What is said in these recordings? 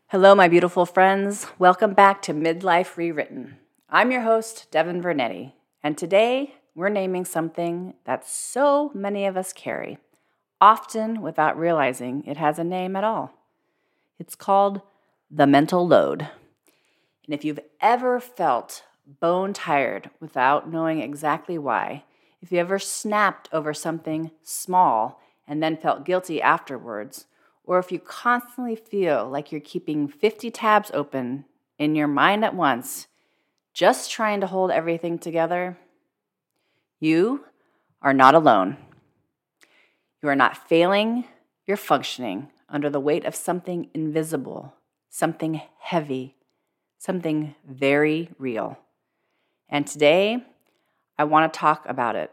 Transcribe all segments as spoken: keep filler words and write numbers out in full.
Hello, my beautiful friends. Welcome back to Midlife Rewritten. I'm your host, Devin Vernetti, and today we're naming something that so many of us carry, often without realizing it has a name at all. It's called the mental load. And if you've ever felt bone tired without knowing exactly why, if you ever snapped over something small and then felt guilty afterwards, or if you constantly feel like you're keeping fifty tabs open in your mind at once, just trying to hold everything together, you are not alone. You are not failing, you're functioning under the weight of something invisible, something heavy, something very real. And today, I want to talk about it.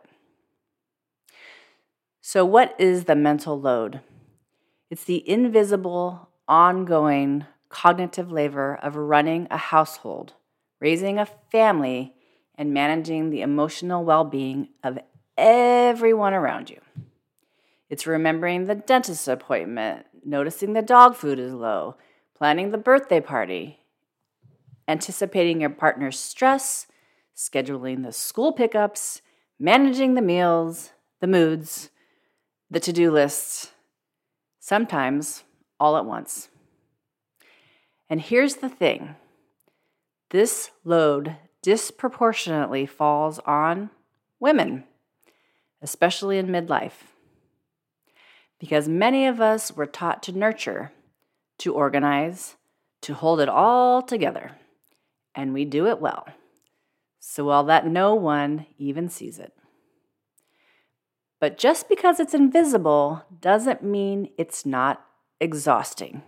So, what is the mental load? It's the invisible, ongoing cognitive labor of running a household, raising a family, and managing the emotional well-being of everyone around you. It's remembering the dentist appointment, noticing the dog food is low, planning the birthday party, anticipating your partner's stress, scheduling the school pickups, managing the meals, the moods, the to-do lists, sometimes all at once. And here's the thing. This load disproportionately falls on women, especially in midlife, because many of us were taught to nurture, to organize, to hold it all together, and we do it well, so well that no one even sees it. But just because it's invisible doesn't mean it's not exhausting.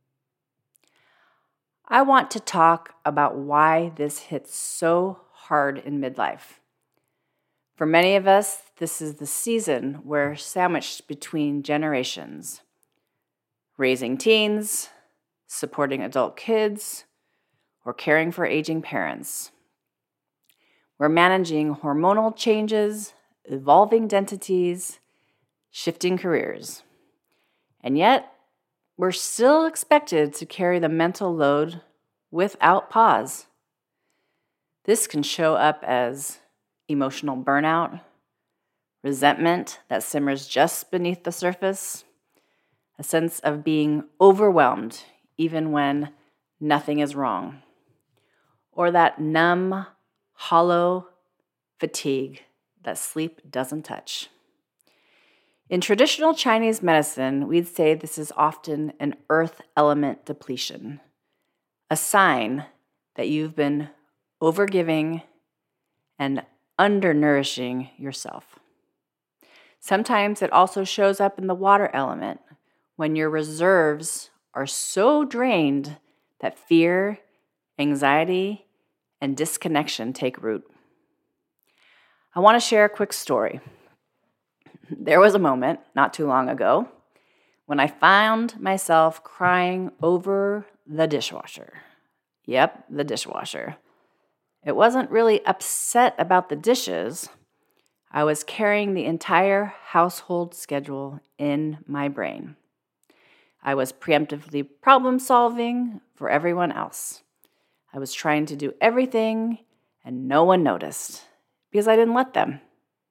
I want to talk about why this hits so hard in midlife. For many of us, this is the season we're sandwiched between generations. Raising teens, supporting adult kids, or caring for aging parents. We're managing hormonal changes, evolving identities, shifting careers. And yet, we're still expected to carry the mental load without pause. This can show up as emotional burnout, resentment that simmers just beneath the surface, a sense of being overwhelmed even when nothing is wrong, or that numb, hollow fatigue that sleep doesn't touch. In traditional Chinese medicine, we'd say this is often an earth element depletion, a sign that you've been overgiving and undernourishing yourself. Sometimes it also shows up in the water element when your reserves are so drained that fear, anxiety, and disconnection take root. I want to share a quick story. There was a moment, not too long ago, when I found myself crying over the dishwasher. Yep, the dishwasher. It wasn't really upset about the dishes. I was carrying the entire household schedule in my brain. I was preemptively problem solving for everyone else. I was trying to do everything and no one noticed because I didn't let them.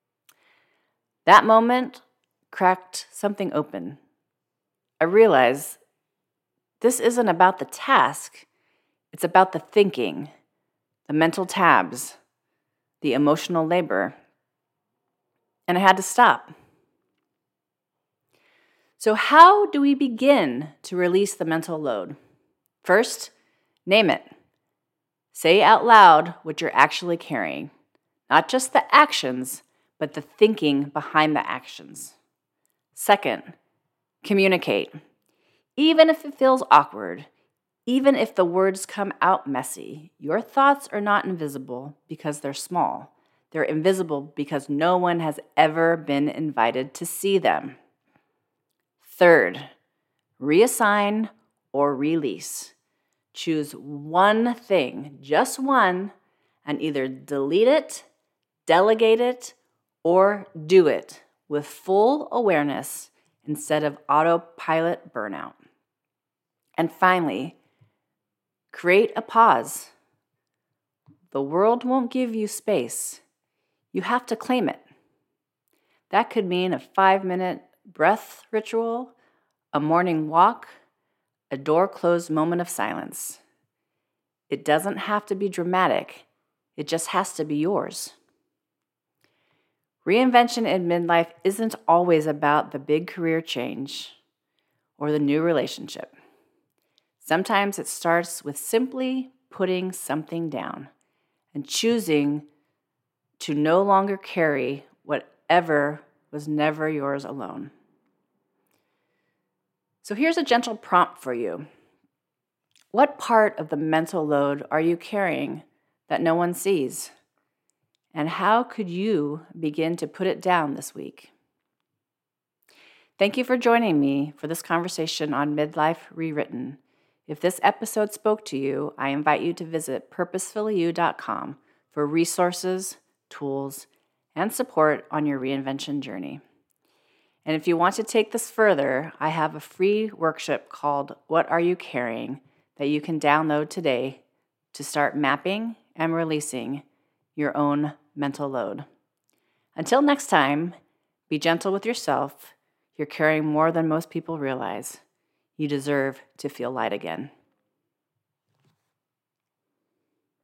That moment cracked something open. I realized this isn't about the task. It's about the thinking, the mental tabs, the emotional labor. And I had to stop. So how do we begin to release the mental load? First, name it. Say out loud what you're actually carrying. Not just the actions, but the thinking behind the actions. Second, communicate. Even if it feels awkward, even if the words come out messy, your thoughts are not invisible because they're small. They're invisible because no one has ever been invited to see them. Third, reassign or release. Choose one thing, just one, and either delete it, delegate it, or do it with full awareness instead of autopilot burnout. And finally, create a pause. The world won't give you space. You have to claim it. That could mean a five-minute breath ritual, a morning walk, a door-closed moment of silence. It doesn't have to be dramatic. It just has to be yours. Reinvention in midlife isn't always about the big career change or the new relationship. Sometimes it starts with simply putting something down and choosing to no longer carry whatever was never yours alone. So here's a gentle prompt for you. What part of the mental load are you carrying that no one sees? And how could you begin to put it down this week? Thank you for joining me for this conversation on Midlife Rewritten. If this episode spoke to you, I invite you to visit purposefully you dot com for resources, tools, and support on your reinvention journey. And if you want to take this further, I have a free workshop called What Are You Carrying that you can download today to start mapping and releasing your own mental load. Until next time, be gentle with yourself. You're carrying more than most people realize. You deserve to feel light again.